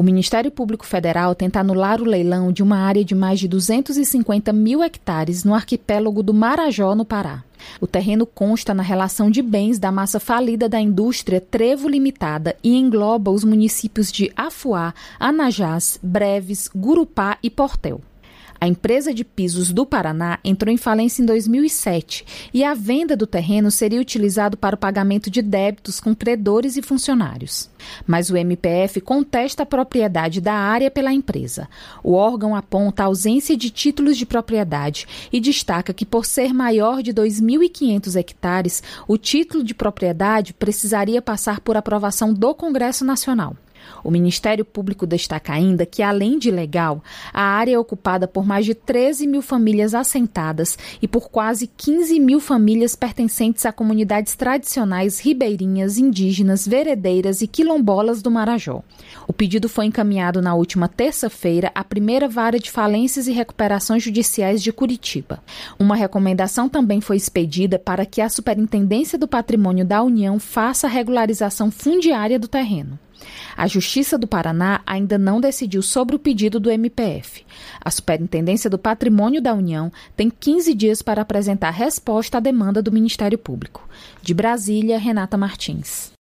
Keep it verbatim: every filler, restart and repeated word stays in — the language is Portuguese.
O Ministério Público Federal tenta anular o leilão de uma área de mais de duzentos e cinquenta mil hectares no arquipélago do Marajó, no Pará. O terreno consta na relação de bens da massa falida da indústria Trevo Limitada e engloba os municípios de Afuá, Anajás, Breves, Gurupá e Portel. A empresa de pisos do Paraná entrou em falência em dois mil e sete e a venda do terreno seria utilizado para o pagamento de débitos com credores e funcionários. Mas o M P F contesta a propriedade da área pela empresa. O órgão aponta a ausência de títulos de propriedade e destaca que, por ser maior de dois mil e quinhentos hectares, o título de propriedade precisaria passar por aprovação do Congresso Nacional. O Ministério Público destaca ainda que, além de ilegal, a área é ocupada por mais de treze mil famílias assentadas e por quase quinze mil famílias pertencentes a comunidades tradicionais ribeirinhas, indígenas, veredeiras e quilombolas do Marajó. O pedido foi encaminhado na última terça-feira à primeira vara de falências e recuperações judiciais de Curitiba. Uma recomendação também foi expedida para que a Superintendência do Patrimônio da União faça a regularização fundiária do terreno. A Justiça do Paraná ainda não decidiu sobre o pedido do M P F. A Superintendência do Patrimônio da União tem quinze dias para apresentar resposta à demanda do Ministério Público. De Brasília, Renata Martins.